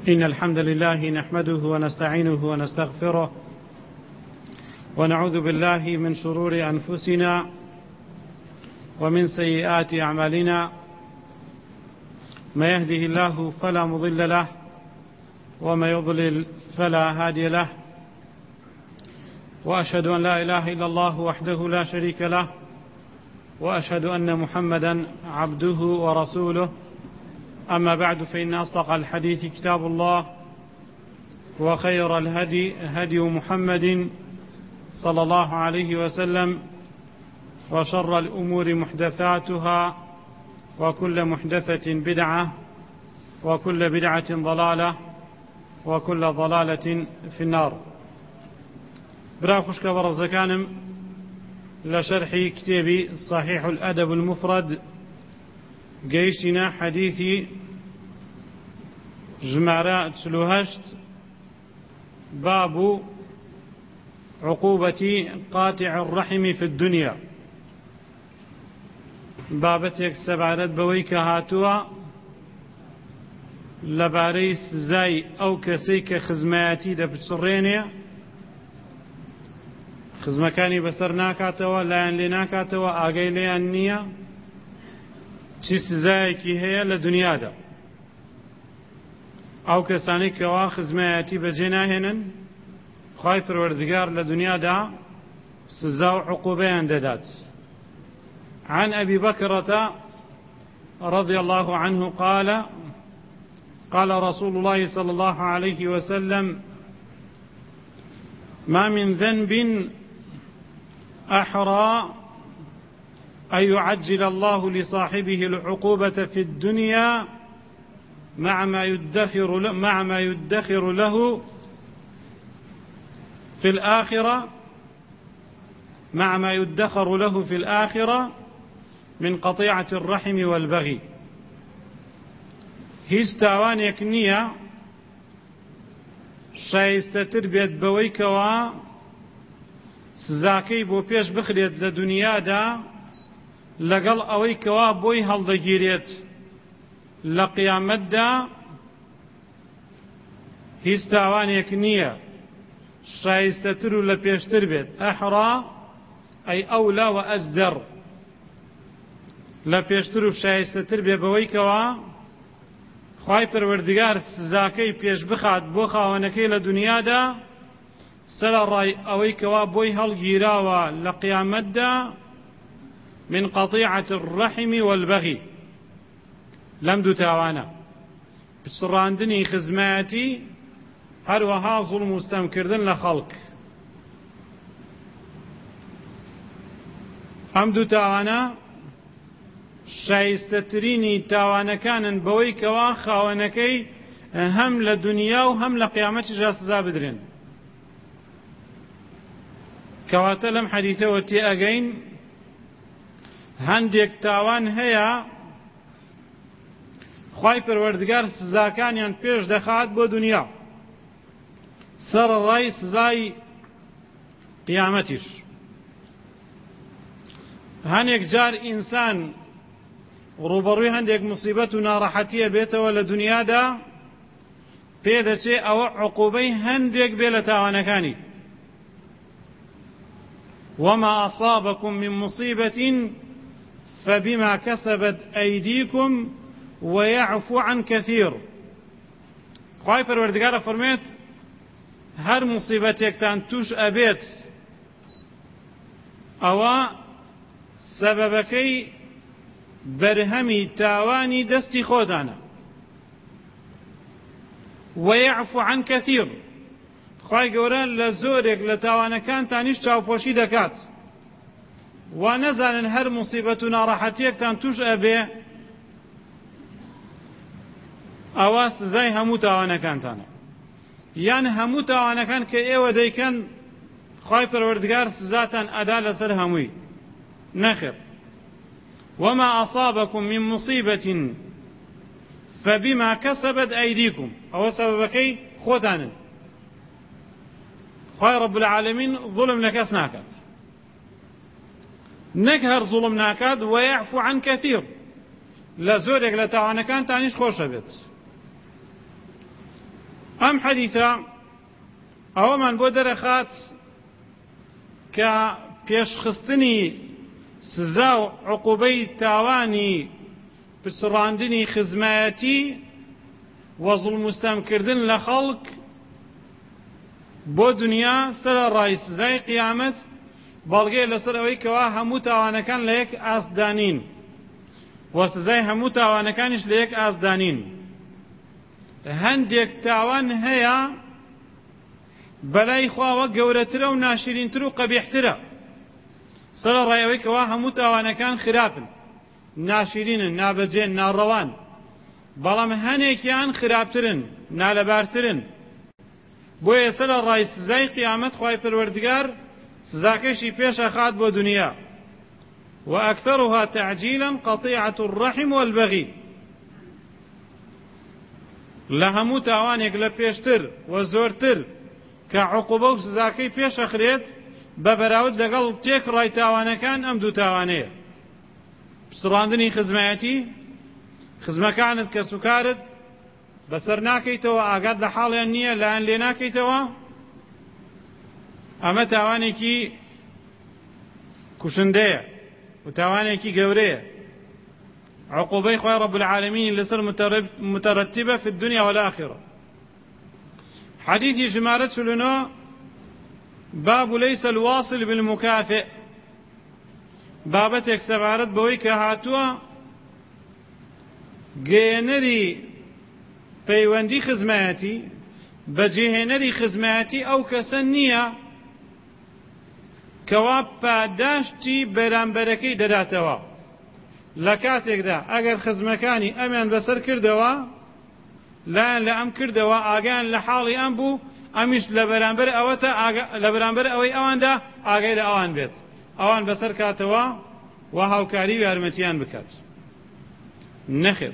إن الحمد لله نحمده ونستعينه ونستغفره ونعوذ بالله من شرور أنفسنا ومن سيئات أعمالنا. ما يهده الله فلا مضل له وما يضلل فلا هادي له، وأشهد أن لا إله إلا الله وحده لا شريك له، وأشهد أن محمدا عبده ورسوله. أما بعد، فإن أصدق الحديث كتاب الله، وخير الهدي هدي محمد صلى الله عليه وسلم، وشر الأمور محدثاتها، وكل محدثة بدعة، وكل بدعة ضلالة، وكل ضلالة في النار. برا خوشك برزكانم لشرح كتابي صحيح الأدب المفرد قيشتنا حديثي جمارة تلوهشت، باب عقوبة قاطع الرحم في الدنيا. بابتك سبارت بويك هاتوا لباريس زي أو كسيك خزماتي دبتسرينيا، خزمكاني بسر ناكاتوا لاين لناكاتوا آقاي ليان نية چی سزایەکی هەیە لە دنیادا. ئەو کەسانی کەوا خزمەتی بەجێ ناهێنن، خوای پەروەردگار لە دنیادا سزا و عقوبەیان دەدات. عن أبي بكرة رضي الله عنه قال: قال رسول الله صلى الله عليه وسلم: ما من ذنب أحرى أن يعجل الله لصاحبه العقوبة في الدنيا مع ما يدخر له في الآخرة، مع ما يدخر له في الآخرة من قطيعة الرحم والبغي. هیچ تاوانێک نییە شایستەتر بێت بەوەیکەوە سزاکەی بۆ پێش بخرێت لە دنیادا لەگەڵ ئەوەی کەوا بۆی هەڵدەگیرێت لە قیامەتدا. هیچ تاوانێک نییە شایستەتر و لە پێشتر بێت. ئەحڕا ئەی ئەولا و ئەجدەر، لە پێشتر و شایستەتر بێ بەوەی کەوا خوای پەروەردگار سزاکەی پێش بخات بۆ خاوەنەکەی لە دنیادا سەرەڕای ئەوەی کەوا بۆی هەڵگیراوە لە قیامەتدا من قطيعة الرحم والبغي. لم دو تاوانا بسراندني خزماتي هروها ظلم مستمكردن لخلق. هم دو تاوانا شايستتريني تاوانا كانن بوي كوا خاونكي هم لدنيا وهم لقيامتي جاسزا بدرين. كواتلم حديثة وتي أجين هەندێک تاوان هەیە خوای پەروەردگار سزاکانیان پێش دەخات بۆ دنیا سەرەڕای سزای قیامەتیش. هەندێک جار ئینسان ڕوبەڕووی هەندێک موسیبەت و ناڕەحەتیە بێتەوە لە دنیادا، پێدەچێ ئەوە عقوبەی هەندێک بێ لە تاوانەکانی. وما أصابكم من مصيبة فبما كسبت أيديكم ويعفو عن كثير. خوای پەروەردگارە فەرمێت هەر موسیبەتێکتان توش ئەبێت ئەوە سەبەبەکەی بەرهەمی تاوانی دەستی خۆتانە. ويعفو عن كثير، خوای گەورە لە زۆرێک لە تاوانەکانتانیش چاوپۆشی دەکات. و نەزانن هەر موسیبەت و ناڕەحەتیەکتان توش ئەبێ ئەوە سزای هەموو تاوانەکانتانە، یان هەموو تاوانەکان کە ئێوە دەیکەن خوای پەروەردگار سزاتان ئەدا لەسەر هەمووی. نەخێر. وما أصابكم من مصيبة فبما كسبت أيديكم، ئەوە سەبەبەکەی خۆتانن. خوای رب العالمین ظلم لەکەس ناکات، نەک هەر ظلم ناکات. ويعفو عن كثير، لە زۆرێک لە تاوانەکان تانیش خۆشە بێت. ئەم حەدیثە ئەوەمان بۆ دەرەخات کە پێشخستنی سزا و عقوبەی تاوانی پچڕاندنی خزمایەتی و زوڵمستەمکردن لە خەڵک بۆ دنیا سەرەڕای سزای قیامەت بەڵگەیە لەسەر ئەوەی کەوا هەموو تاوانەکان لە یەک ئاسدانین و سزای هەموو تاوانەکانیش لە یەک ئاسدانین. هەندێک تاوان هەیە بەلای خواوە گەورەترە و ناشرینتر و قەبیحترە سەرەڕای ئەوەی کەوا هەموو تاوانەکان خراپن، ناشرینن، نابەجێن، ناڕەوان، بەڵام هەنێکیان خراپترن، نالەبارترن. بۆیە سەرەڕای سزای قیامەت خوای پەروەردگار سزاکەشی پێشەخات بۆ دنیا. وأكثرها تعجيلا قطيعة الرحم والبغي. لهمو تاوانێک لە پێشتر و زۆرتر کە عقوبە و سزاکەی پێشەخرێت بە بەراورد لەگەڵ تێکڕای تاوانەکان ئەم دوو تاوانەیە: پچڕاندنی خزمایەتی، خزمەکانت کە سوکارت بەسەر ناکەیتەوە، ئاگات لە حاڵیان نییە، لایەن لێ ناکەیتەوە، ئەمە تاوانێکی کوشندەیە و تاوانێکی گەورەیە. عقوبەی خوای رب العالمین لەسەر مترتبة في الدنيا والآخرة. حديث جمارة لنا باب ليس الواصل بالمكافئ. بابتك سبارت بويك هاتوا گەێنەری پەیوەندی خزمایەتی بەجێهێنەری خزمایەتی ئەو کەسە نییە کەوا پاداشتی بەرامبەرەکەی دەداتەوە لە کاتێکدا ئەگەر خزمەکانی ئەمیان بەسەر کردەوە، لایەن لە ئەم کردەوە، ئاگیان لە حاڵی ئەم بوو، ئەمیش لە بەرامبەر ئەوەتە لە بەرامبەر ئەوەی ئەواندا ئاگای لە ئەوان بێت، ئەوان بەسەر کاتەوە و هاوکاری و یارمەتیان بکات. نەخێر،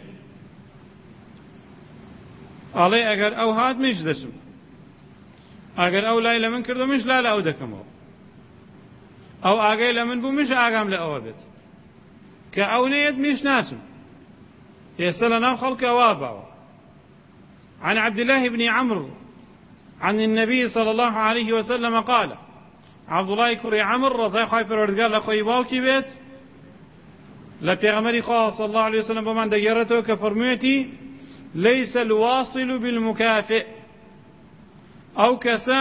ئەڵێ ئەگەر ئەو هات منیش دەچم، ئەگەر ئەو لای لە من کردو منیش لا لە ئەو دەکەمەوە، ئەو ئاگای لە من بوو منیش ئاگام لە ئەوە بێت، کە ئەو نەیەت منیش ناچم. ئێستا لەناو خەڵکە وا باوە. عن عبد الله بن عمرو عن النبي صلى الله عليه وسلم قال: عبد الله كري عمرو رضي خوای پەروەردگار لە خۆی باوکی بێت لە پێغەمبەری خوا صلى الله عليه وسلم بۆمان دەگێڕێتەوە کە فەرموویەتی: ليس الواصل بالمكافئ. ئەو کەسە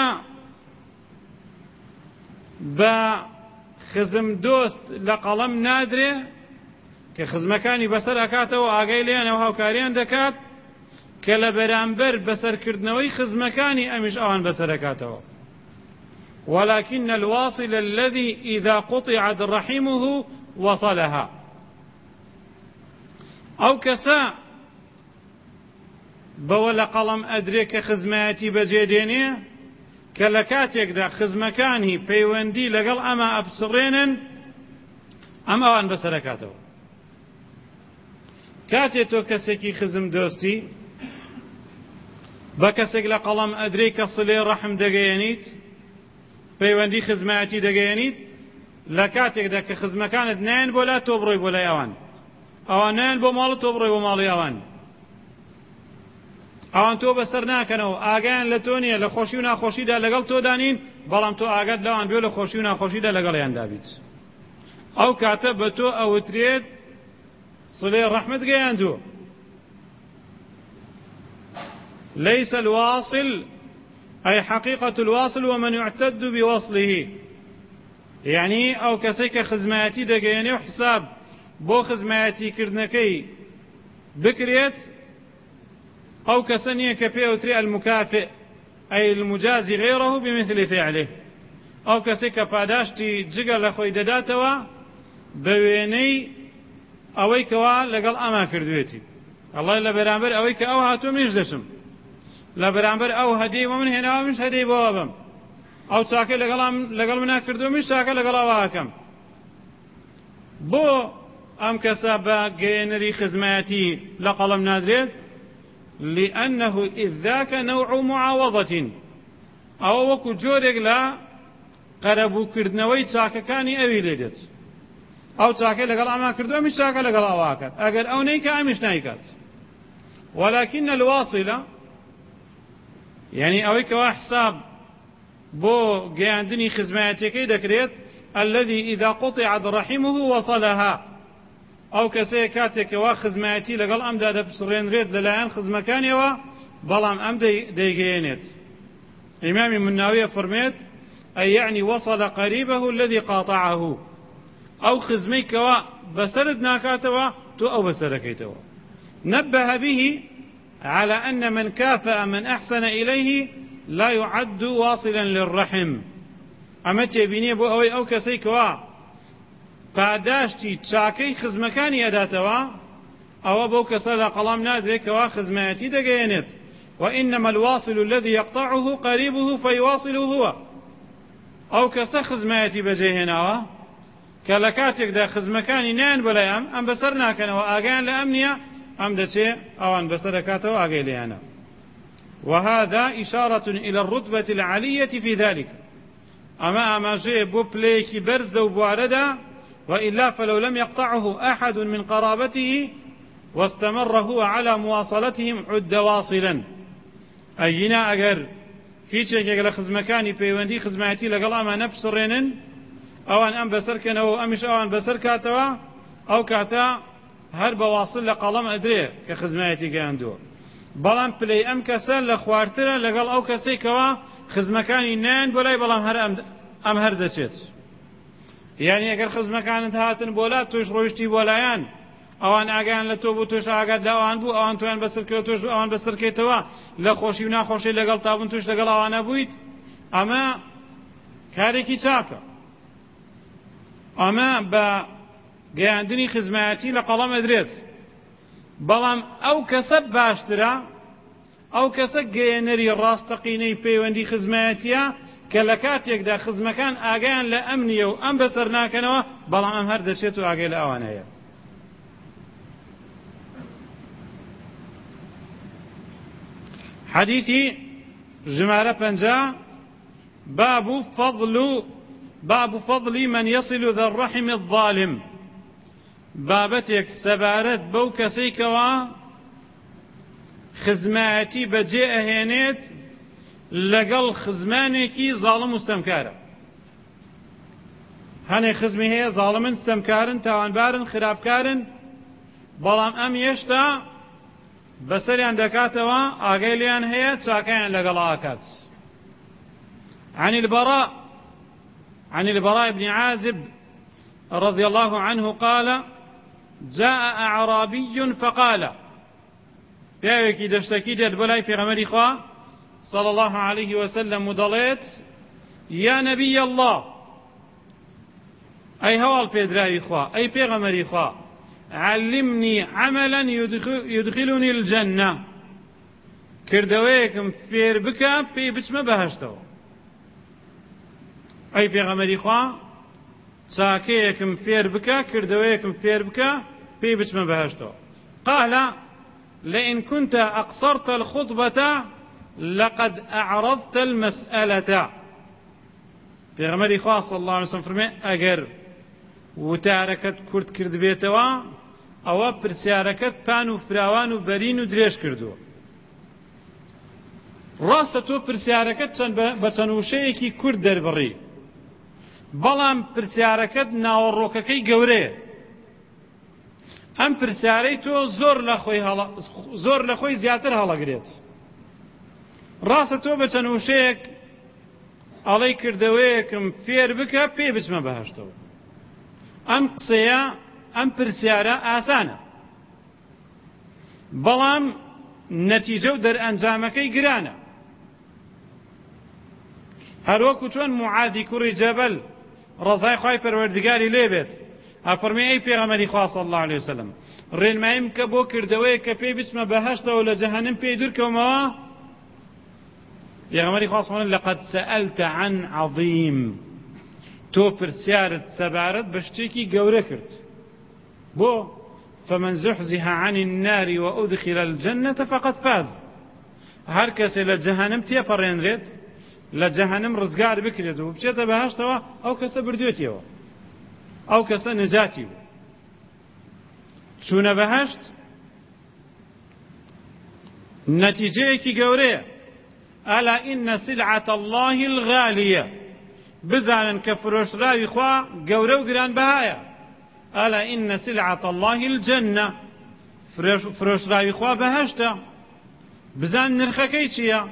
بە خزم دۆست لە قەڵەم نادرێ کە خزمەکانی بەسەر ئەکاتەوە، ئاگای لێیانەوە، هاوکاریان دەکات کە لە بەرامبەر بەسەرکردنەوەی خزمەکانی ئەمیش ئەوان بەسەر ئەکاتەوە. ولكن الواصل الذي إذا قطعت رحمه وصلها. ئەو کەسە بەوە لە قەڵەم ئەدرێ کە خزمەتی بەجێدێنێ کە لە کاتێکدا خزمەکانی پەیوەندی لەگەڵ ئەمە ئەبچڕێنن، ئەم ئەوان بەسەر ئەکاتەوە. کاتێ تۆ کەسێکی خزم دۆستی بە کەسێک لە قەڵەم ئەدرێ کە سڵێ ڕەحم دەگەیەنیت، پەیوەندی خزمەتی دەگەیەنیت، لە کاتێکدا کە خزمەکانت نایەن بۆ لا، تۆ بڕۆی بۆ لای ئەوان، ئەوان نایەن بۆ ماڵ، تۆ بڕۆی بۆ ماڵی ئەوان، ئەوان تۆ بەسەر ناکەنەوە، ئاگایان لە تۆ نییە، لە خۆشی و ناخۆشیدا لەگەڵ تۆ دانین، بەڵام تۆ ئاگات لەوان بێ لە خۆشی و ناخۆشیدا لەگەڵیان دابیت. ئەو کاتە بە تۆ ئەوترێت صلێ ڕەحمت گەیاندووە. ليس الواصل أي حقيقة الواصل ومن يعتد بوصله. يعني أو كسيك خزماتي دقيني وحساب بو خزماتي كردنكي بكريت، أو كسنية كبيوتري المكافئ أي المجازي غيره بمثل فعله، أو كسيك باداشتي جگل لخوي داداتوا بويني أويكوا لقل أما كردويتي. الله إلا برامبر أويك أو هاتو منش دشم، لا برامبر أو هدي ومن هنا ومش هدي بوابم، أو تاكي لقل منا كردو مش تاكي لقل أواكم. بو أم كسابا جينري خزماتي لقلم نادريت، لأنه إذ ذاك نوع معاوضة، أو وكو جوريك لا قربو كردنوي تاككاني أوي ليدت، أو تاكي لقل أما كردو مش تاكي لقل أواكم، أقل أو نيكا أمش نايكات. ولكن الواصلة يعني ئەوەی کەوا حساب بۆ گەیاندنی خزمەتەکەی دەکرێت الذي إذا قطعت رحمه وصلها ئەو کەسەیە کاتێکەوە خزمەتی لەگەڵ ئەمدا دەپسڕێنرێت لەلایەن خزمەکانیەوە بەڵام ئەم دەیگەیەنێت. ئیمامی مناویە فەرمێت أي يعني وصل قريبه الذي قاطعه أو خزمەی کەوا بەسەرت ناکاتەوە تۆ ئەو بەسەرەکەیتەوە. نبه به على أن من كافأ من أحسن إليه لا يعد واصلا للرحم. ئەمە تێبینیە بۆ ئەوەی ئەو کەسەی کەوا پاداشتی چاکەی خزمەکانی ئەداتەوە ئەوە بەو کەسە لە قەڵام نادرێت کەوا خزمەتی دەگەیەنێت. وإنما الواصل الذي يقطعه قريبه فيواصله هو. ئەو کەسە خزمەتی بەجێهێناوە کە لە کاتێکدا خزمەکانی نان بەلای ئەم بەسەر ناکەنەوە ئاگیان لە ئەم نییە ئەم دەچێ ئەوان بەسەر دەکاتەوە ئاگەی لێیانە. وهذا إشارة إلى الرتبة العالية في ذلك. أما ئاماژەیە بۆ پلەیەکی بەرزدە و بوارەدا وإلا فلو لم يقطعه أحد من قرابته واستمر هو على مواصلتهم عد واصلا. ئەینا ئەگەر هیچێکێک لە خزمەکانی پەیوەندی خزمەتی لەگەڵ ئەمانە بسڕێنن ئەوان ئەم بەسەرکەنەوە ئەمیش ئەوان بەسەر کاتەوە ئەو کاتە هەر بە واصل لە قەڵەم ئەدرێ کە خزمەتی گەیاندووە. بەڵام پلەی ئەم کەسە لە خواردترە لەگەڵ ئەو کەسەی کەوا خزمەکانی نان بۆ لای بەڵام ئەم هەر دەچێت. یعنی ئەگەر خزمەکانت هاتن بۆ لات تۆش ڕۆیشتی بۆ لایەن ئەوان ئاگیان لە تۆ بوو تۆش ئاگات لە ئەوان بوو ئەوان تۆیان بەسەرکەوە تۆش ئەوان بەسەرکەیتەوە لە خۆشی و ناخۆشی لەگەڵ تابوون توش لەگەڵ ئەوانە بوویت. ئەمە کارێکی چاکە. ئەمە بە گەیاندنی خزمەتی لە قەڵەم ئەدرێت. بەڵام ئەو کەسە باشترە ئەو کەسە گەیەنەری ڕاستەقینەی پەیوەندی خزمەتیە کە لە کاتێکدا خزمەکان ئاگیان لە ئەم نییە و ئەم بەسەر ناکەنەوە بەڵام ئەم هەر دەچێت و ئاگای لە ئەوان هەیە. حديثي جمارة بنجا باب فضل من يصل ذا الرحم الظالم. بابتك سبارت بو كسيكوا خزماتي بجي اهينيت لقل خزمانيكي ظالم مستمكارا. هني خزمي هي ظالم مستمكارن تاوان بارن خرابكارن بلام ام يشتا بەسەریان دەکاتەوە ئاگای لێیان هەیە چاکەیان لەگەڵ ئاکات. عن البراء بن عازب رضي الله عنه قال جاء أعرابي فقال پیاوێکی دەشتەکی دێت بەلای پێغەمبەری خوا صلى الله عليه وسلم دەڵێت يا نبي الله ئەی هەواڵ پێدراوی خوا ئەی پێغەمبەری خوا علمني عملا يدخلني الجنة. کردەوەیەکم فێر بکە پێی بچمە بەهەشتەوە. ئەی پێغەمبەری خوا چاکەیەکم فێر بکە کردەوەیەکم فێر بکە پێی بچمە بەهەشتەوە. قال لئن كنت أقصرت الخطبة لقد أعرضت المسألة. پێغەمبەری خوا صلى الله عليه وسلم فەرمێ ئەگەر وتارەکەت کورت کرد بێتەوە ئەوە پرسیارەکەت پان و فراوان و بەرین و درێژ کردووە. ڕاستە تۆ پرسیارەکەت بە چەند وشەیەکی کورت دەربڕی بەڵام پرسیارەکەت ناوەڕۆکەکەی گەورەیە. ئەم پرسیارەی تۆ زۆر لە خۆی زیاتر هەڵەگرێت. ڕاستە تۆ بە چەند وشەیەک ئەڵەی کردەوەیەکم فێر بکە پێی بچمە بەهەشتەوە. ئەم قسەیە ئەم پرسیارە ئاسانە بەڵام نەتیجە و دەرئەنجامەکەی گرانە. هەروەکو چۆن معادی کوڕی جەبەل ڕەزای خوای پەروەردگاری لێبێت ئەفەرمێ ئەی پێغەمبەری خوا صلی الله عليه وسلم ڕێنماییم کە بۆ کردەوەیە کە پێی بچمە بەهەشتەوە لە جەهەنەم پێی دوورکەومەوە. پێغەمبەری خوا صلی الله عليه وسلم لقد سألت عن عظیم. تۆ پرسیارت سەبارەت بە شتێکی گەورە کرد. بۆ فمن زحزح عن النار وأدخل الجنة فقد فاز. هەر کەسێ لە جەهەنەم تێپەڕێنرێت لە جەهەنەم ڕزگار بکرێت و بچێتە بەهەشتەوە ئەو کەسە بردوێتیەوە ئەو کەسە نەجاتی بوو. چوونە بەهەشت نەتیجەیەکی گەورەیە ألا إن سلعة الله الغالية بزانا كفروش راوي خوا قورو قران بهايا ألا إن سلعة الله الجنة فروش راوي خوا بهشتا بزان نرخكي چيا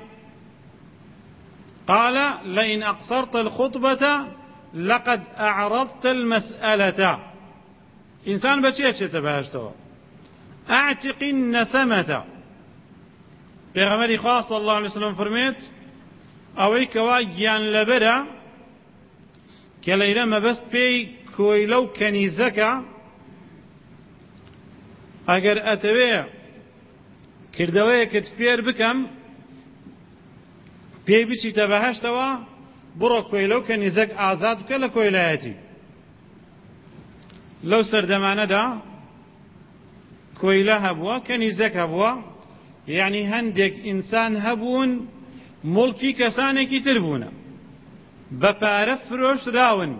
قال لئن أقصرت الخطبة لقد أعرضت المسألة إنسان بچيه چه تبهشتوا أعتق النسمة پیغمبری خوا صلی الله علیه وسلم فرمید ئەوەی کەوا گیان لەبەرە کە لەیرە مەبەست پێی کۆیلە و کەنیزەکە ئەگەر ئەتەوێ کردەوەیەکت فێر بکەم پێی بچیتە بەهەشتەوە بڕۆ کۆیلە و کەنیزەک ئازاد بکە لە کۆیلایەتی لەو سەردەمانەدا کۆیلە هەبووە کەنیزەک هەبووە یعنی هەندێک ئینسان هەبوون مڵکی کەسانێکی تر بوونە بە پارە فرۆشراون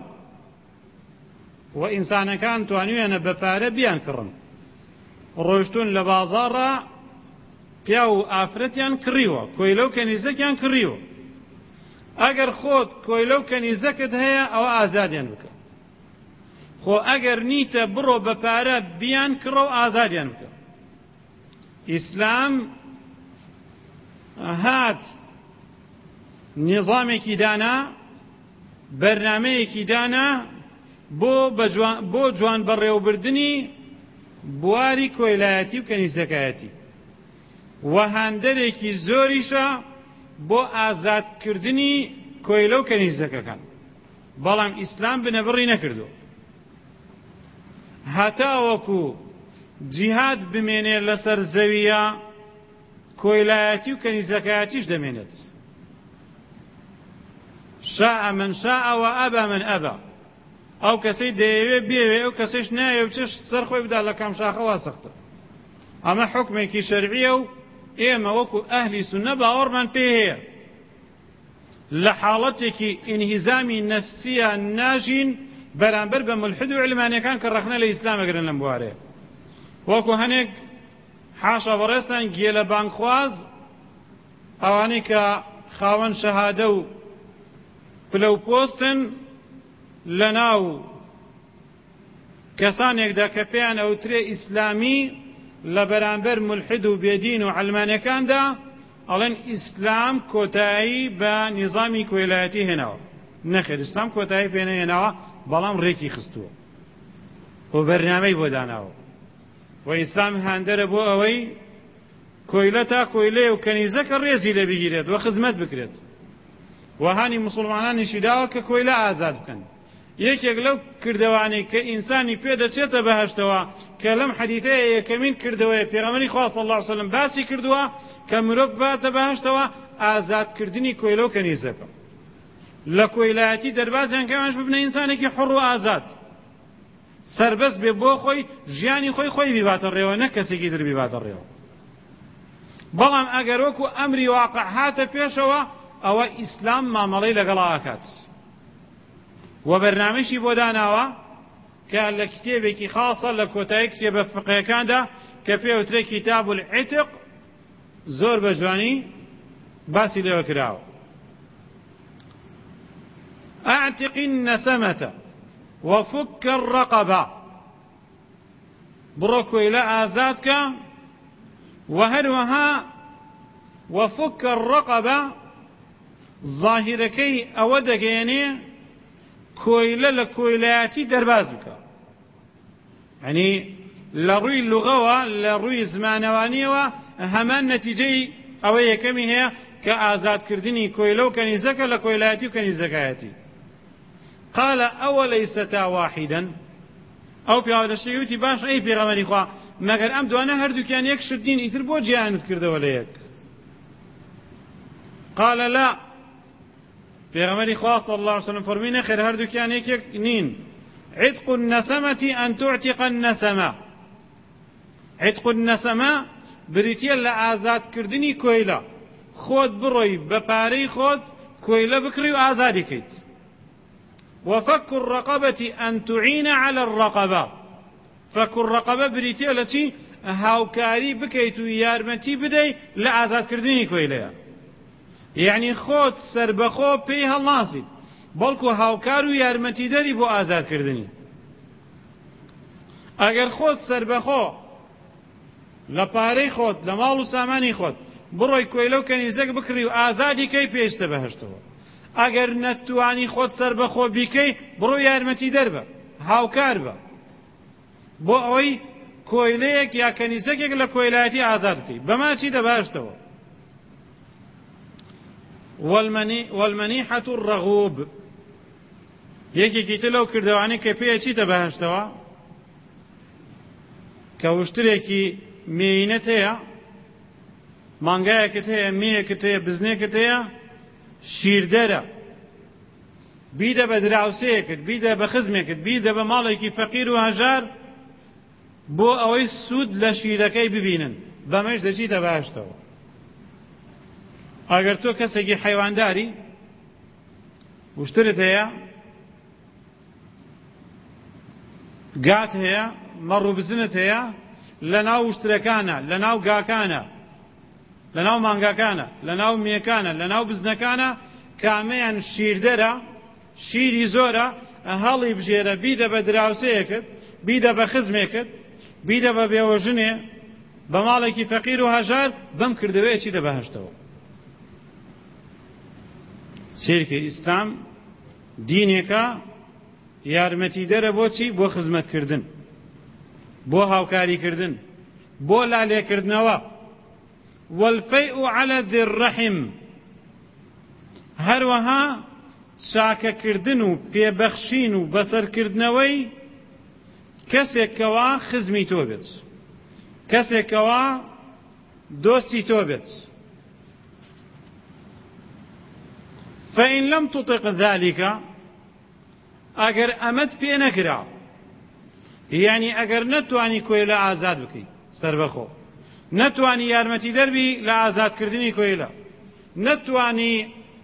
و ئینسانەکان توانیوێنە بە پارە بیان کڕن ڕۆیشتون لە بازاڕە پیا و ئافرەتیان کڕیوە کۆیلە و کەنیزەکیان کڕیوە ئەگەر خۆت کۆیلە و کەنیزەکت هەیە ئەوە ئازادیان بکە خۆ ئەگەر نیتە بڕۆ بە پارە بیان کڕە و ئازادیان بکە ئیسلام هات نظامێکی دانا بەرنامەیەکی دانا بۆ جوان بەڕێوەبردنی بواری کۆیلایەتی و کەنیزەکایەتی و هاندەرێکی زۆریشە بۆ ئازادکردنی کۆیلە و کەنیزەکەکان بەڵام ئیسلام بنەبڕی نەکردو هەتاوەکو جیهاد بمێنێ لەسەر زەویە کۆیلایەتی و کەنیزەکایەتیش دەمێنێت شاء من شاء وأبى من أبى ئەو کەسەی دەیەوێ بێوێ ئەو کەسەیش نایە و چش سەر خۆی بدا لە کام شاخەوە سەختە ئەمە حوکمێکی شەرعیە و ئێمە وەکو ئەهلی سوننە باوەڕمان پێ هەیە لە حاڵەتێکی ئینهیزامی نەفسیە ناژین بەرامبەر بە ملحد و علمانیەکان کە ڕەخنە لە ئیسلامەگرن لەم بوارەیە وەکو هەنێک حاشا بەڕێستان گیە لە بانکخواز ئەوانەی کە خاوەن شەهادە و پلە و پۆستن لە ناو کەسانێکدا کە پێیان ئەوترێ ئیسلامی لە بەرامبەر ملحد و بێدین و علمانیەکاندا ئەڵێن ئیسلام کۆتایی بە نیزامی کۆیلایەتی هێناوە نەخێر ئیسلام کۆتایی پێ نەهێناوە بەڵام ڕێکی خستووە و بەرنامەی بۆ داناوە و ئیسلام هاندەرە بۆ ئەوەی کۆیلە تا کۆیلێ و کەنیزەکە ڕێزی لە بگیرێت و خزمەت بکرێت و هانی مسلمانانیشی داوە کە کۆیلە ئازاد بکەن یەکێک لەو کردەوانەی کە ئینسانی پێدەچێتە بەهەشتەوە کە لەم حەدیثەیە یەکەمین کردەوەیە پێغەمبەری خوا صلی الله علیه وسلم باسی کردووە کە مرۆڤ باتە بەهەشتەوە ئازادکردنی کۆیلە و کەنیزەکە لە کۆیلایەتی دەربازیان کەوانش ببنە ئینسانێکی حڕ و ئازاد سربەست بێ بۆ خۆی ژیانی خۆی بیباتە ڕێوە نە کەسێکی تر بیباتە ڕێوە بەڵام ئەگەر وەکو ئەمری واقع هاتە پێشەوە ئەوە ئیسلام مامەڵەی لەگەڵا ئاکات و بەرنامەیشی بۆ داناوە کە لە کتێبێکی خاصە لە کۆتایی کتێبە فقهیەکاندا کە پێوترێ کتاب العتق زۆر بە جوانی باسی لێوە کراوە أعتق النسمة وفك الرقبة بڕۆ إلى آزادك وهروها وفك الرقبة ظاهركي أودك يعني كويلة لكويلاتي دربازك يعني لروي اللغة لروي زمانوانية همان نتيجة أوي كمي هي كآزاد كردني كويلة وكنيزك لكويلاتي وكنيزكاتي قال أوليستا واحدا أو في هذا الشيء باش أي في غمري خوا مگر أم دوانا هردو كان يكشف الدين يتر بو جانت كرده ولا يك قال لا في غمري خوا صلى الله عليه وسلم فرمينا خير هردو كان يك نين عتق النسمة أن تعتق النسمة عتق النسمة بريتيا لآزاد كردني كويلة خود بروي بباري خود كويلة بكري وآزادي كيت وفك الرقبة أن تعين على الرقبة فك الرقبة بريتي التي هاوكاري بكيت يارمتي بدي لعزاد كرديني كويليا یعنی خۆت سربەخۆ پێی هەڵناسیت بەڵکو هاوکار و یارمەتیدەری بۆ ئازادکردنی. ئەگەر خۆت سربەخۆ لە پارەی خۆت لە ماڵ و سامانی خۆت بڕۆی کۆیلە و کەنیزەک بکڕی و ئازادی کەی پێشتە بەهەشتەوە. ئەگەر نەتوانی خۆت سربەخۆ بیکەی بڕۆ یارمەتیدەر بە، هاوکار بە، بۆ ئەوەی کۆیلەیەک یا کەنیزەکێک لە کۆیلایەتی ئازاد بکەی. بەما چی دەبەهەشتەوە؟ والمەنیحەة الرەغوب، یەکێکی تر لەو کردەوانەی کە پێیە چیتە بەهەشتەوە کە وشترێکی مێینەت هەیە، مانگایەکت هەیە، مێیەکت هەیە، بزنێکت هەیە، شیردەرە، بیدە بە دراوسەیەکت، بیدە بە خزمێکت، بیدە بە ماڵێکی فەقیر و هەژار بۆ ئەوەی سوود لە شیرەکەی ببینن، بەمەش دەچیتە بەهەشتەوە. ئەگەر تۆ کەسێکی حەیوانداری وشترت هەیە، گات هەیە، مەڕ و بزنت هەیە، لە ناو وشترەکانە، لە ناو گاکانە، لە ناو مانگاکانە، لە ناو مێکانە، لە ناو بزنەکانە، کامەیان شیردەرە، شیری زۆرە، هەڵی بژێرە، بیدە بە دراوسەیەکت، بیدە بە خزمێکت، بیدە بە بێوەژنێ، بە ماڵێکی فەقیر و هەژار، بەم کردەوەیە چی دەبەهەشتەوە. سیرکە ئیسلام دینێکە یارمەتیدەرە بۆچی؟ بۆ خزمەتکردن، بۆ هاوکاریکردن، بۆ لالێکردنەوە. والفەیء عەلە ذی الرەحم، هەروەها چاکەکردن و پێبەخشین و بەسەرکردنەوەی کەسێکەوە خزمی تۆ بێت، کەسێکەوە دۆستی تۆ بێت. فإن لم تطق ذلك، ئەگەر ئەمەت پێ نەکرا، یعنی ئەگەر نەتوانی کۆیلە ئازاد بکەی سربەخۆ، نەتوانی یارمەتیدەر بی لە ئازادکردنی کۆیلە، نەتوانی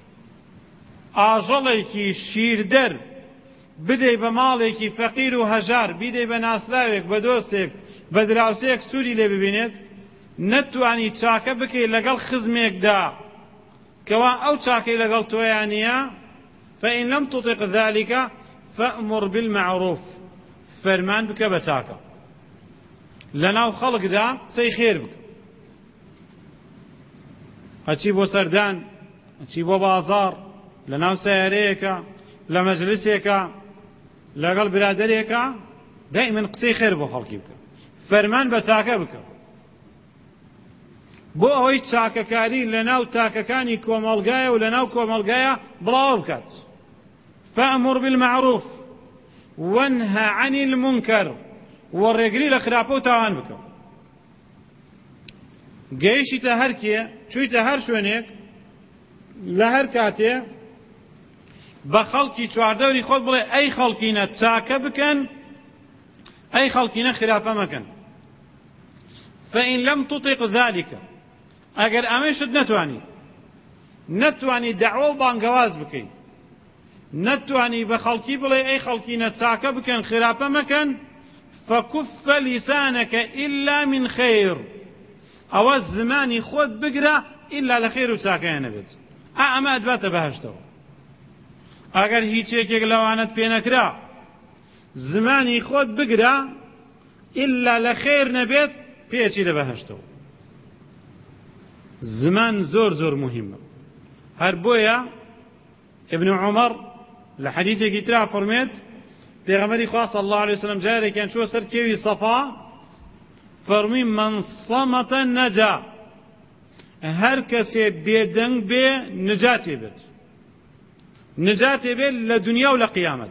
ئاژەڵێکی شیردەر بدەی بە ماڵێکی فەقیر و هەژار، بیدەی بە ناسراوێک، بە دۆستێک، بە دراوسەیەک سوودی لێ ببینێت، نەتوانی چاکە بکەی لەگەڵ خزمێکدا کەوا ئەو چاکەی لەگەڵ تۆیان نییە، فإن لم تطق ذلك فأمر بالمعروف، فەرمان بکە بە چاکە، لەناو خەڵکدا قسەی خێر بکە، ئەچی بۆ سەردان، ئەچی بۆ بازاڕ، لەناو سەیارەیەکە، لە مەجلیسێکە، لەگەڵ برادەرێکە، دائما قسەی خێر بۆ خەڵکی بکە، فەرمان بە چاکە بکە، بۆ ئەوەی چاکەکاری لەناو تاکەکانی کۆمەڵگایە و لەناو کۆمەڵگایە بڵاو بکات. فأمر بالمعروف وانهى عن المنكر، وەڕێگری لە خراپە و تاوان بکە. گەیشتە هەرکێ، چوویتە هەر شوێنێک، لە هەر کاتێ بە خەڵکی چواردەوری خۆت بڵێ ئەی خەڵکینە چاکە بکەن، ئەی خەڵکینە خراپە مەکەن. فإن لم تطق ذلك، ئەگەر ئەمەشت نەتوانی دەعوە و بانگەواز بکەی، نەتوانی بە خەڵکی بڵێ ئەی خەڵکینە چاکە بکەن خراپە مەکەن، فكف لسانك إلا من خير، ئەوە زمانی خۆت بگرە ئیلا لە خێر و چاکەیە نەبێت، ئەمە ئەدباتە بەهەشتەوە. ئەگەر هیچ یەکێک لەوانت پێ نەکرا زمانی خۆت بگرە ئیلا لە خێر نەبێت، پێچی لە بەهەشتەوە. زمان زۆر زۆر مهمە. هەر بۆیە ابن عمر لە حەدیثێکی ترا فەرمێت پێغەمبەری خوا صلی الله عليه وسلم جارێکیان چووە سەر کێوی سەفا، فەرمی من صەمەتە نەجا، هەر کەسێ بێدەنگ بێ نجاتێ بێت، نجاتێ بێت لە دنیا و لە قیامەت.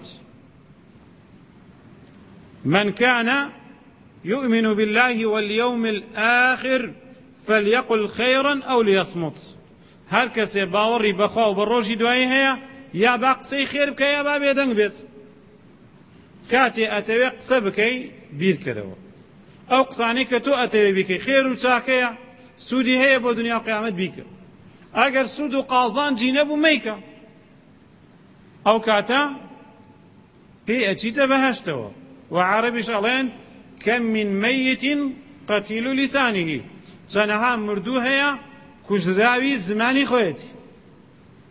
من كان يؤمن بالله واليوم الآخر فليقل خيرا أو ليصمت، هەر کەسێ باوەڕی بەخوا و بە ڕۆژی دوایی هەیە، یا با قسەی خێر بکە یا با بێدەنگ بێت. کاتێ ئەتەوێ قسە بکەی بیرکەرەوە، ئەو قسانەی کە تۆ ئەتەوێ بیکەی خێر و چاکەیە، سوودی هەیە بۆ دنیا و قیامەت بیکە. ئەگەر سوود و قازانجی نەبوو مەیکە، ئەو کاتە پێی ئەچیتە بەهەشتەوە. و عەرەبیش ئەڵێن کەم من مەیت قەتیل لسانه، چەنەها مردوو هەیە کوژراوی زمانی خۆیەتی،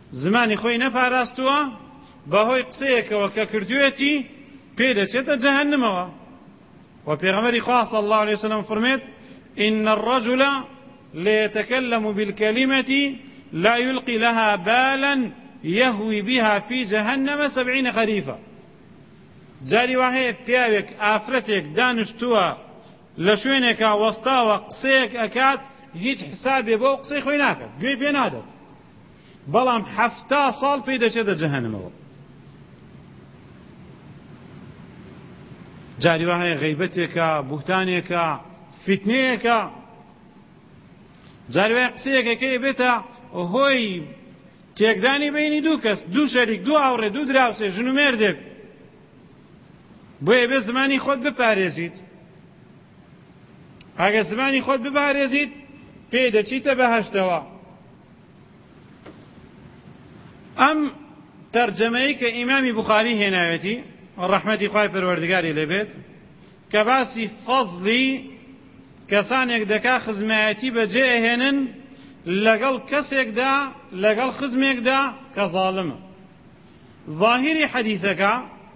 زمانی خۆی نەپاراستووە بەهۆی قسەیەکەوە کە کردوێتی پێ دەچێتە جەهەنەمەوە. و پێغەمبەری خوا صلی الله عليه وسلم فرمێت إن الرجل ليتكلم بالكلمة لا يلقي لها بالا يهوي بها في جهنم 70 خريفا. جاری وهەیە پیاوێک ئافرەتێک دانیشتووە لە شوێنێکا وەستاوە قسەیەک ئەکات هیچ حسابێ بۆ قسەی خۆی ناکات، گوێی پێ نادات، بەڵام 70 ساڵ پێی دەچێتە جەهەنەمەوە. جاری وهەیە غەیبەتێکە، بوهتانێکە، فتنەیەکە، جاری وهەیە قسەیەکەکەی بێتە هۆی تێکدانی بینی دوو کەس، دوو شەریک، دوو هاوڕێ، دوو دراوسێ، ژن و مێردێک. بۆیە بێ زمانی خۆت بپارێزیت. ئەگە زمانی خۆت بپارێزیت پێی دەچیتە بەهەشتەوە. ئەم تەرجەمەی کە ئیمامی بوخاری هێناوێتی ڕەحمەتی خوای پەروەردگاری لێبێت کە باسی فەزلی کەسانێک دەکا خزمایەتی بەجێ ئەهێنن لەگەڵ کەسێکدا لەگەڵ خزمێکدا کە زاڵمە. ظاهیری حەدیثەکە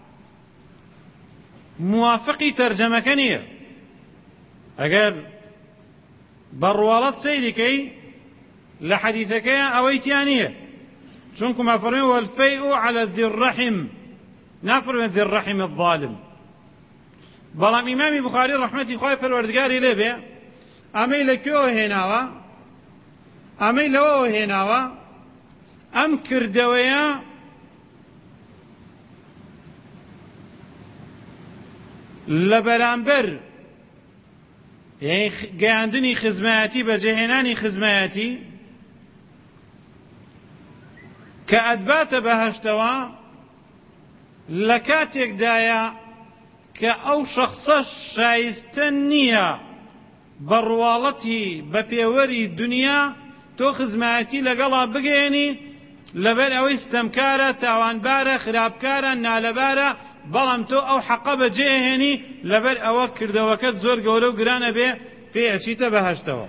موافقی تەرجەمەکە نییە. ئەگەر بەڕواڵەت سەیریکەی لە حەدیثەکەیە ئەوەی تیان نییە، چونکو مەفەرمێ والفەیء على ذی الرەحم، نافەرمێ ذی الرەحم الظالم. بەڵام ئیمامی بوخاری ڕەحمەتی خوای پەروەردگاری لێبێ ئەمەی لەکوێوە هێناوە، ئەمەی لەوەوە هێناوە ئەم کردەوەیە لە بەرامبەر گەیاندنی خزمایەتی بەجێهێنانی خزمایەتی کە ئەدباتە بەهەشتەوە لە کاتێکدایە کە ئەو شەخصە شایستە نییە بەڕواڵەتی بە پێوەری دنیا تۆ خزمایەتی لەگەڵا بگەێنی لەبەر ئەوەی ستەمکارە، تاوانبارە، خراپکارە، نالەبارە، بەڵام تۆ ئەو حەقە بەجێهێنی لەبەر ئەوە کردەوەکەت زۆر گەورە و گرانە بێ پێ ئەچیتە بەهەشتەوە.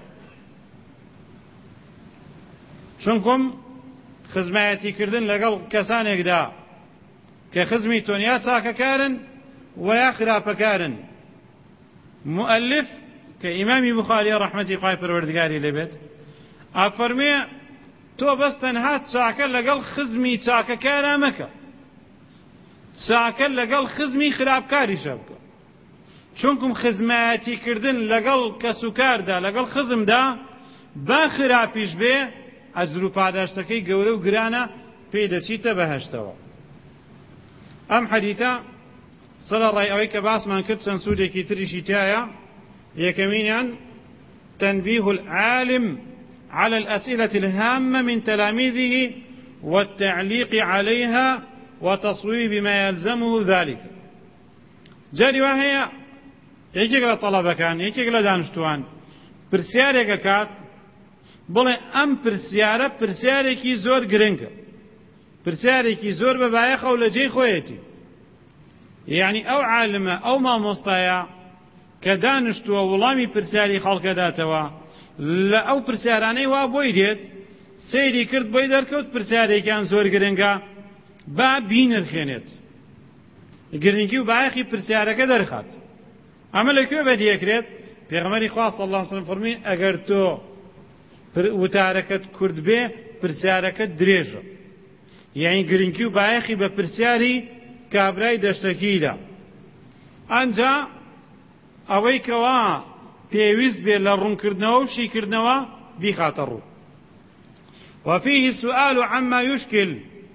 چونکم خزمایەتیکردن لەگەڵ کەسانێکدا کە خزمی تۆنیا چاکەکارن و یا خراپەکارن. مؤلف کە ئیمامی بوخاری ڕەحمەتی خوای پەروەردگاری لێبێت ئەفەرمێ تۆ بەس تەنها چاکە لەگەڵ خزمی چاکەکارە مەکە، چاکە لەگەڵ خزمی خراپکاریشە بکە. چونکم خزمایەتیکردن لەگەڵ کەس و کاردا لەگەڵ خزمدا با خراپیش بێ ئەجر و پاداشتەکەی گەورە و گرانە پێی دەچیتە بەهەشتەوە. ئەم حەدیثە سەر ڕای ئەوەی کە باسمان کرد چەند سوودێکی تریشی تایە. یەکەمینیان تنبيه العالم على الأسئلة الهامة من تلاميذه والتعليق عليها وتصويب ما يلزمه ذلك. جاري وهي یەکێک لە تەڵەبەکان، یەکێک لە دانیشتوان پرسیارێکە کات بڵێ ئەم پرسیارە پرسیارێکی زۆر گرنگە، پرسیارێکی زۆر بەبایەخە و لە جێی خۆیەتی. یعنی ئەو عالمە ئەو مامۆستایە کە دانیشتووە وەڵامی پرسیاری خەڵکەداتەوە لە ئەو پرسیارانەی وا بۆی دێت سەیری کرد بۆی دەرکەوت پرسیارێکیان زۆر گرنگە با بینرخێنێت، گرنگی و بایەخی پرسیارەکە دەرخات. ئەمە لەکوێ بەدیەکرێت؟ پێغەمبەری خوا صلی الله علیه وسلم فەرمی ئەگەر تۆ وتارەکەت کورد بێ پرسیارەکەت درێژە، یعنی گرنگی و بایەخی بە پرسیاری کابرای دەشتەکیدا. ئەنجا ئەوەی کەوا پێویست بێ لە ڕوونکردنەوە و شیکردنەوە بیخاتە ڕوو. وفيه السؤال عما يشكل.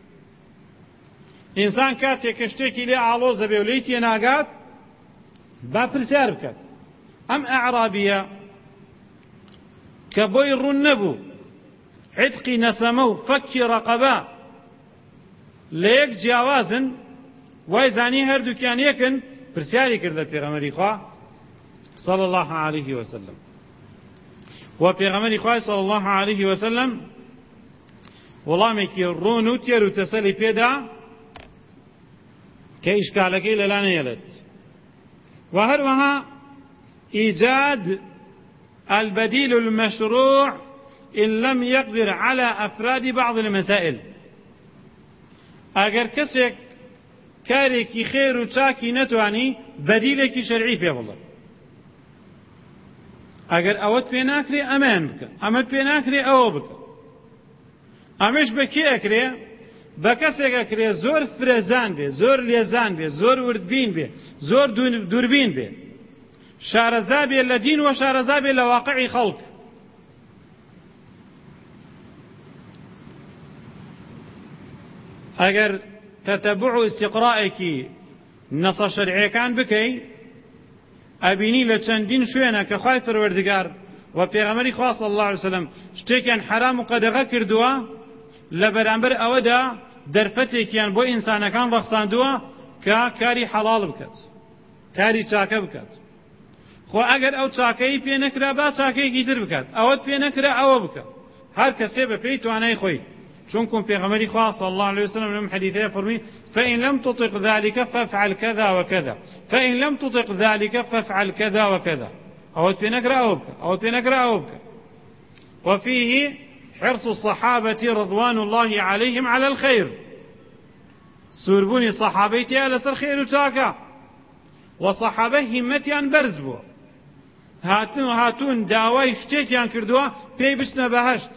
ئینسان کاتێک کە شتێکی لێ ئاڵۆزە بێ و لێی تێناگات با پرسیار بکات. ئەم ئەعرابیە کە بۆی ڕوون نەبوو عتقی نەسەمە و فەکی ڕەقەبە لە یەک جیاوازن، وای زانی هەردووکیان یەکن، پرسیاری کرد لە پێغەمبەری خوا صلی الله عليه وسلم. و پێغەمبەری خوا صلی الله عليه وسلم وەڵامێکی ڕوون و تێر و تەسەلی پێدا کە ئیشکالەکەی لەلا نەیەڵێت. و هەروەها إيجاد البديل المشروع إن لم يقدر على أفراد بعض المسائل. ئەگەر کەسێک کارێکی خێر و چاکی نەتوانی بەدیلێکی شەرعی پێ بڵێ ئەگەر ئەوەت پێ ناکرێ ئەمان بکە ئەمەت پێ ناکرێ ئەوە بکە ئەمەش بە کێ ئەکرێ بە کەسێک ئەکرێ زۆر فرێزان بێ زۆر لێزان بێ زۆر وردبین بێ زۆر دووربین بێ شارەزا بێ لە دین و شارەزا بێ لە واقعی خەڵک ئەگەر تەتەبع و استیقڕائێکی نەسە شەرعیەکان بکەی ئەبینی لە چەندین شوێنە کە خوای پەروەردگار و پێغەمبەری خوا صلی الله علیه وسلم شتێکیان حرام و قەدەغە کردووە لە بەرامبەر ئەوەدا دەرفەتێکیان بۆ ئینسانەکان ڕەخساندووە کە کاری حەڵاڵ بکات کاری چاکە بکات خۆ ئەگەر ئەو چاکەی پێ نەکرا با چاکەیەکی تر بکات ئەوەت پێ نەکرا ئەوە بکە هەر کەسێ بە پێی توانای خۆی چونكم في غمري خاص صلى الله عليه وسلم من حديثه فرمي فإن لم تطق ذلك فافعل كذا وكذا فإن لم تطق ذلك فافعل كذا وكذا أو تنقرأ أو تنقرأ وفيه حرص الصحابة رضوان الله عليهم على الخير سوربوني صحابيتي على سر خير وتاكا وصحابه همتي عن برزبو هاتون داواي شتيك يان كردوا بي بشنا بهشت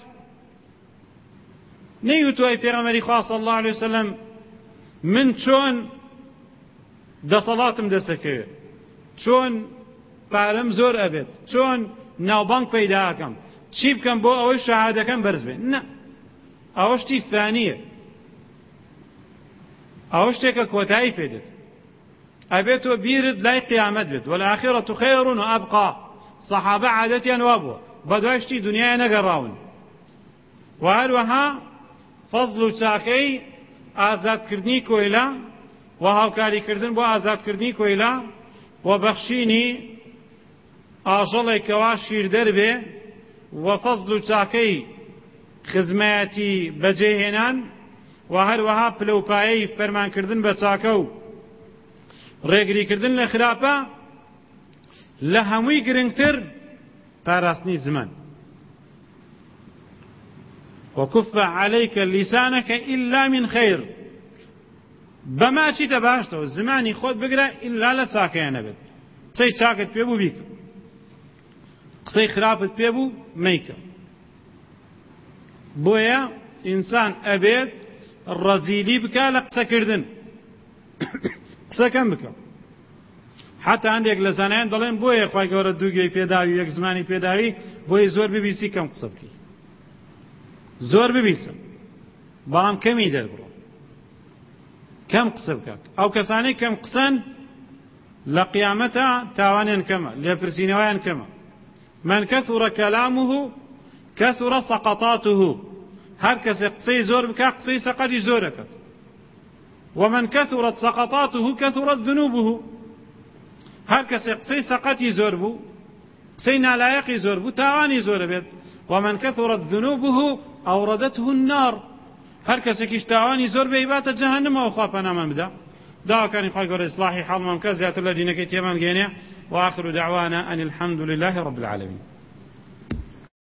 نەیوتوای پێغەمبەری خوا صلی الله علیه وسلم من چۆن دەسەڵاتم دەسەکەوێت چۆن پارەم زۆر ئەبێت چۆن ناوبانگ پەیدا ئەکەم چی بکەم بۆ ئەوەی شەهادەکەم بەرز بێت نە ئەوە شتی فانییە ئەوە شتێکە کۆتایی پێدێت ئەبێتەوە بیرت لای قیامەت بێت وەلئاخرەة خەیر و ئەبقا سەحابە عادەتیان وا بووە بەدوای شتی دنیای نەگەڕاون و هەروەها فەزڵ و چاکەی ئازادکردنی کۆیلا و هاوکاریکردن بۆ ئازادکردنی کۆیلا و بەخشینی ئاژەڵێکەوە شیردەر بێ و فەزڵ و چاکەی خزمەتی بەجێهێنان و هەروەها پلەپایەی فەرمانکردن بە چاکە و ڕێگریکردن لە خراپە لە هەمووی گرنگتر پاراستنی زمان وكف عليك لسانك إلا من خير بما چیتە باشتەوە زمانی خۆت بگرە ئللا لە چاکەیانە بێت قسەی چاکت پێبوو بیکە قسەی خراپت پێبوو مەیکە بۆیە ئینسان ئەبێت ڕەزیلی بکە لە قسەکردن قسەکەم بکە حتا هەندێک لە زانایان دەڵێن بۆیە خوای گەورە دووگوێی پێداوی یەک زمانی پێداوی بۆیە زۆر ببیسی کەم قسە بکەی زۆر ببیسم بەڵام کەمی دەربڕۆ کەم قسە بکە ئەو کەسانەی کەم قسەن لە قیامەتە تاوانیان کەمە لێپرسینەوەیان کەمە من كثر كلامه كثر سقطاته هەر کەسێک قسەی زۆر بکە قسەی سەقەتی زۆر دەکات ومن كثرت سقطاته كثرت ذنوبه هەر کەسێک قسەی سەقەتی زۆر بوو قسەی نالایەقی زۆر بوو تاوانی زۆر بێت ومن كثرت ذنوبه أوردته النار هر کەسێکیش تاوانی زۆر بێباتە جەهەنەمەوە خوا پەنامان بدە داواکانی خوای گەورە ئیسلاحی حاڵمان بکە زیاتر لە دینەکەی تێمان گەێنێ وآخر دعوانا أن الحمد لله رب العالمين